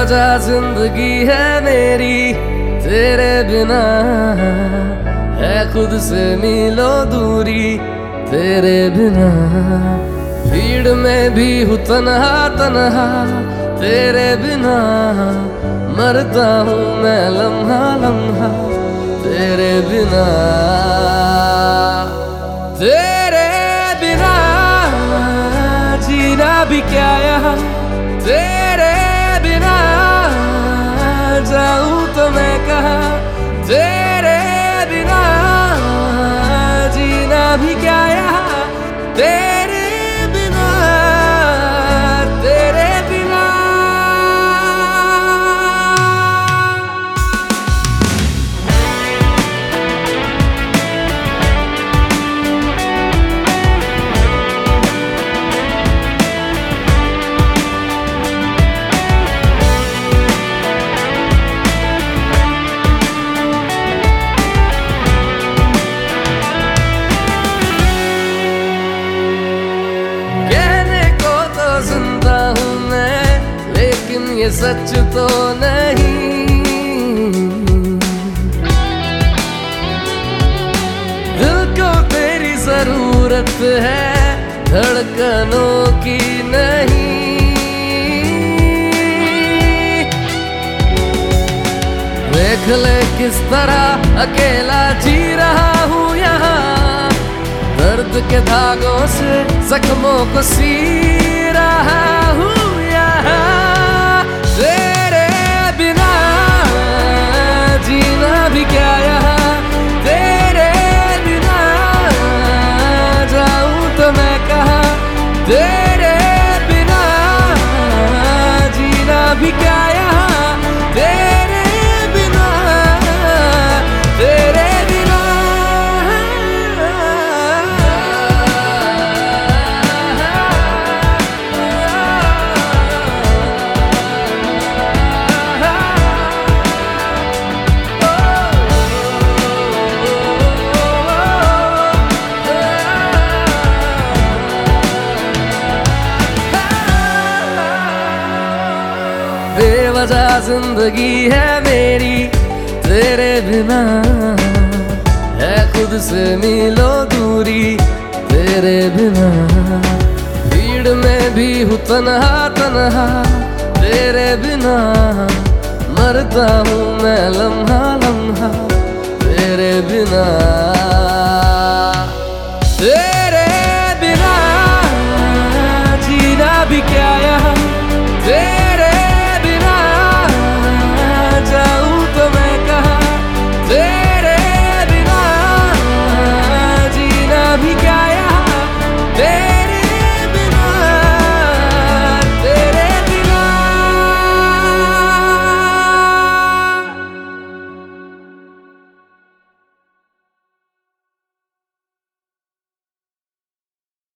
बेवजह जिंदगी है मेरी तेरे बिना, है खुद से मीलों दूरी तेरे बिना। भीड़ में भी हूँ तन्हा तन्हा तेरे बिना, मरता हूँ मैं लम्हा लम्हा तेरे बिना। तेरे बिना जीना भी क्या यहाँ, तेरे बिना जाऊं तो मैं कहाँ, तेरे बिना जीना भी क्या यहाँ, तेरे बिना तेरे बिना। जिंदा हूँ मैं लेकिन ये सच तो नहीं, दिल को तेरी जरूरत है धड़कनों की नहीं। देख ले किस तरह अकेला जी रहा हूँ यहाँ, दर्द के धागों से जख्मों को सी रहा हूँ यहाँ। तेरे बिना जीना भी क्या यहाँ, तेरे बिना जाऊं तो मैं कहाँ, तेरे बिना जीना भी क्या यहाँ, तेरे बिना तेरे बिना। बेवजह जिंदगी है मेरी तेरे बिना, है खुद से मीलों दूरी तेरे बिना। भीड़ में भी हूँ तन्हा तन्हा तेरे बिना, मरता हूँ मैं लम्हा लम्हा तेरे बिना।